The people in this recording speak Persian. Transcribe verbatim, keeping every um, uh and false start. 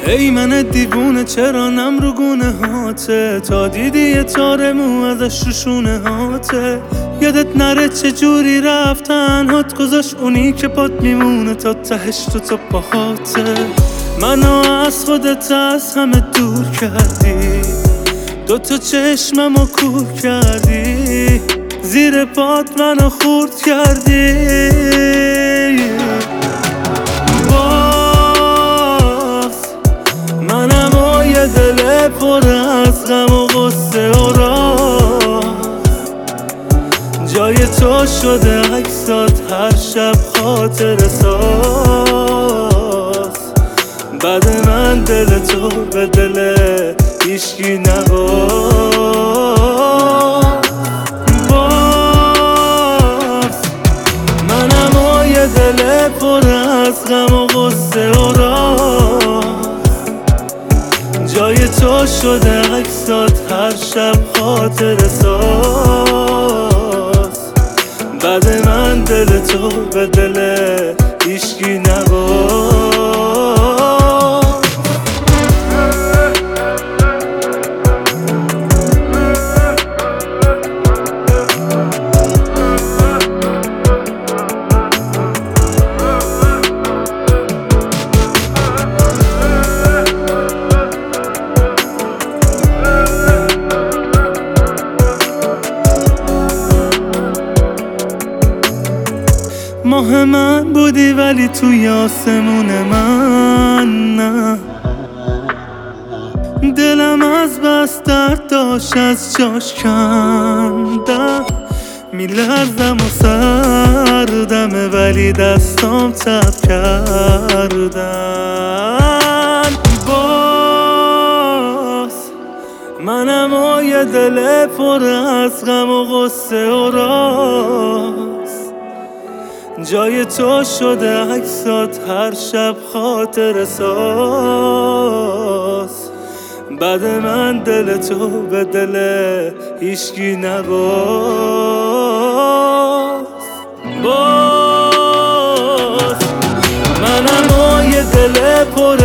ای من دیوونه چرا نم رو گونه هاته، تا دیدی یه تار مو ازش رو شونه هاته. یادت نره چه جوری رفتن هات گذاشت اونی که پات میمونه تا تهش تو تا پاهاته. منو از خودت از همه دور کردی، دوتا چشممو کور کردی، زیر پات منو خورد کردی. باز منم و یه دل پر از غم و غصه و راز، جای تو شده عکسات هر شب خاطر ساز. بعد من دل تو به دل هیچکی نباز. باز منم و یه دل پر از غم و غصه و راز، جای تو شده عکسات هر شب خاطر ساز. بعد من دل تو به دل هیچکی نباز. ماه من بودی ولی توی آسمون من نه، دلم از بس درد داشت از جاش کندم. میلرزم و سردمه ولی دستام تب کردن. باز منم و یه دل پر از غم و غصه و راز، جای تو شده عکسات هر شب خاطر ساز. بعد من دل تو به دل هیچکی نباز. باز منم و یه دل پر